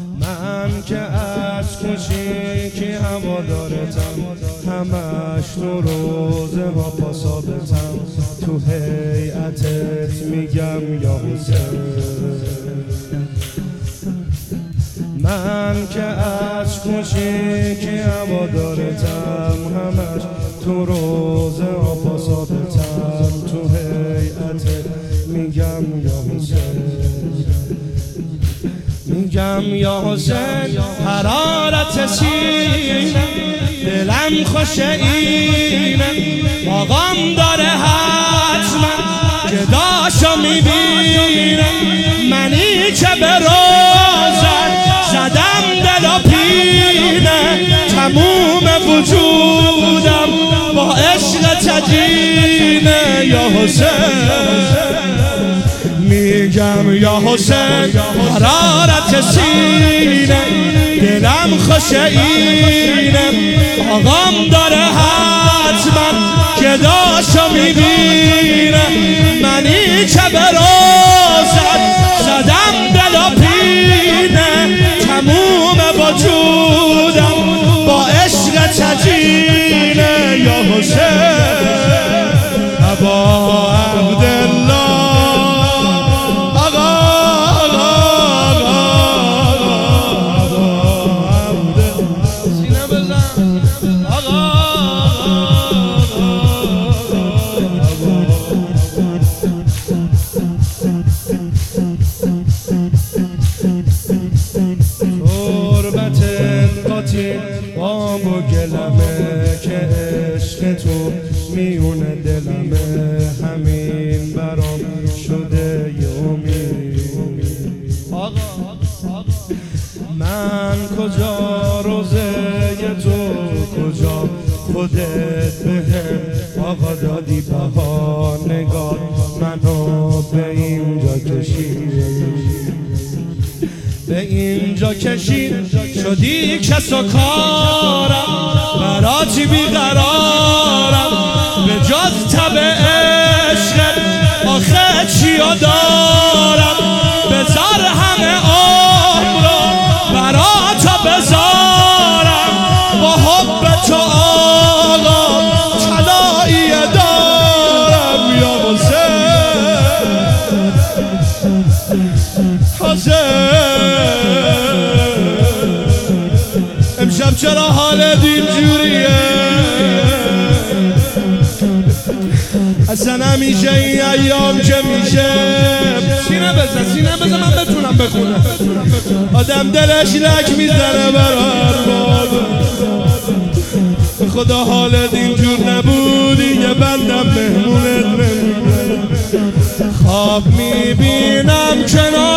من که از کوچیکی هوادارتم، همش تو روزه ها پا ثابتم، تو هیئتت میگم یا حسین. من که از کوچیکی هوادارتم، همش تو روزه ها پا ثابتم، تو هیئتت میگم یا حسین. میگم یا حسین حرارت سینه، دلم خوش اینه، آقام داره حتما گداشو میبینه، منی که به روزت زدم دل و پینه، تموم وجودم با عشق تجینه یا حسین. میگم یا حسین حرارت سینه، دلم خوش اینه، آقام داره حتما گداشو میبینه، منی که به روزت زدم دل و پینه، تموم وجودم با عشق تجینه یا حسین. ابا عبدالله بام و گلمه که عشق تو میونه دلمه، همین برام شده یومی. من کجا روزه تو کجا خودت بهم آقا دادی بها، نگاه منو به اینجا کشید، به اینجا کشید، شدی کس و کارم، براتی بیقرارم، به جز تب عشقت آخه چیا دارم، بذار همه عمرو براتا بذارم، با حب تو آقا طلایی دارم یا حسین. امشب چرا حالت اینجوریه؟ اصلا همیشه این ایام که میشه سینه بزن من بتونم بخونم، آدم دلش لک میزنه برار باد. به خدا حالت اینجور نبودی یه بندم مهمونت نمیده، خواب میبینم کنار